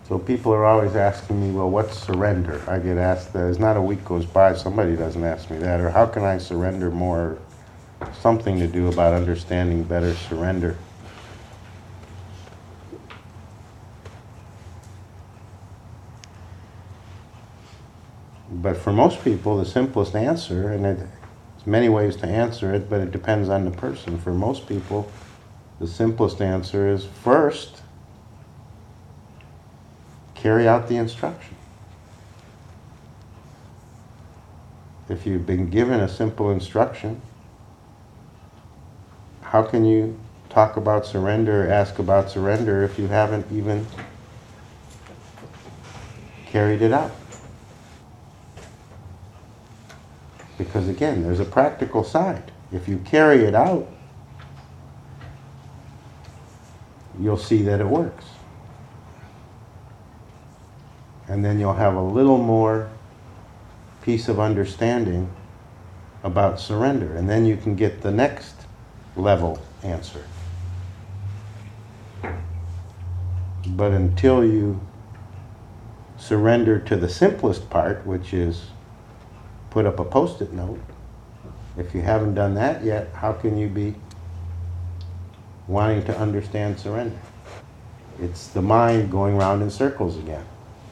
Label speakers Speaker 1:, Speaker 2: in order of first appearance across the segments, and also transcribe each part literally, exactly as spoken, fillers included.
Speaker 1: So people are always asking me, well, what's surrender? I get asked that. There's not a week goes by somebody doesn't ask me that. Or how can I surrender more? Something to do about understanding better surrender. But for most people, the simplest answer, and it, there's many ways to answer it, but it depends on the person. For most people, the simplest answer is first, carry out the instruction. If you've been given a simple instruction, how can you talk about surrender or ask about surrender if you haven't even carried it out? Because again, there's a practical side. If you carry it out, you'll see that it works. And then you'll have a little more piece of understanding about surrender. And then you can get the next level answer. But until you surrender to the simplest part, which is put up a post-it note, if you haven't done that yet, how can you be wanting to understand surrender? It's the mind going round in circles again,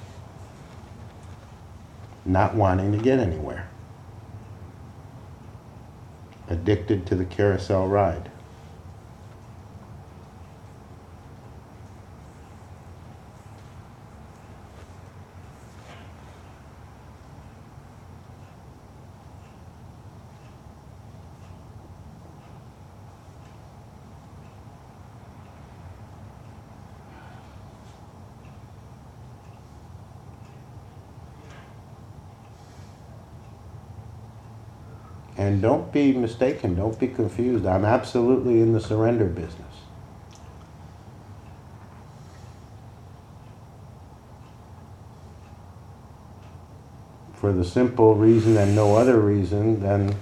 Speaker 1: not wanting to get anywhere, addicted to the carousel ride. And don't be mistaken, don't be confused. I'm absolutely in the surrender business. For the simple reason and no other reason than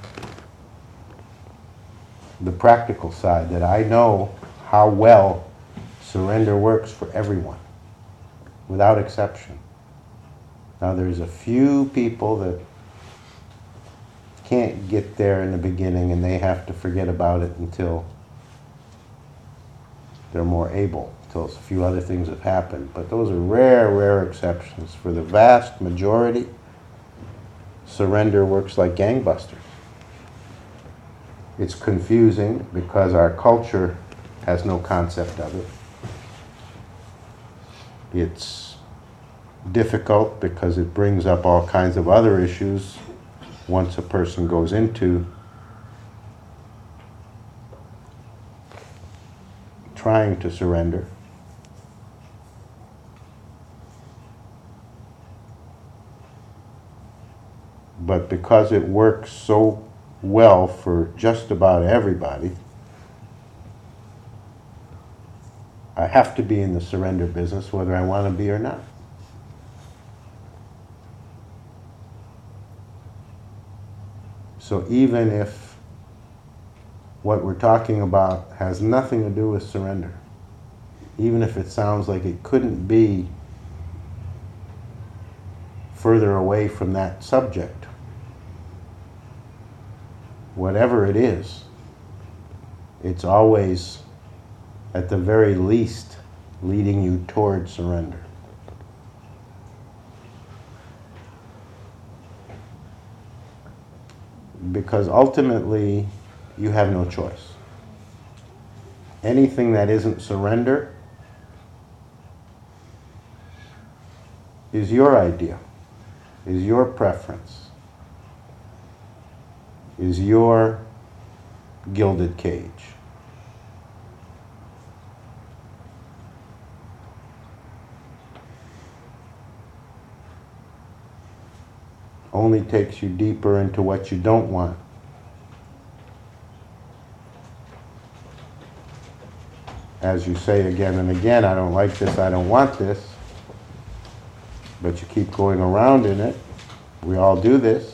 Speaker 1: the practical side, that I know how well surrender works for everyone, without exception. Now there's a few people that can't get there in the beginning and they have to forget about it until they're more able, until a few other things have happened. But those are rare, rare exceptions. For the vast majority, surrender works like gangbusters. It's confusing because our culture has no concept of it. It's difficult because it brings up all kinds of other issues once a person goes into trying to surrender. But because it works so well for just about everybody, I have to be in the surrender business whether I want to be or not. So even if what we're talking about has nothing to do with surrender, even if it sounds like it couldn't be further away from that subject, whatever it is, it's always, at the very least, leading you toward surrender. Because ultimately, you have no choice. Anything that isn't surrender is your idea, is your preference, is your gilded cage. Only takes you deeper into what you don't want. As you say again and again, I don't like this, I don't want this, but you keep going around in it. We all do this.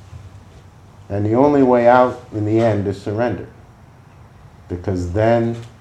Speaker 1: And the only way out in the end is surrender. Because then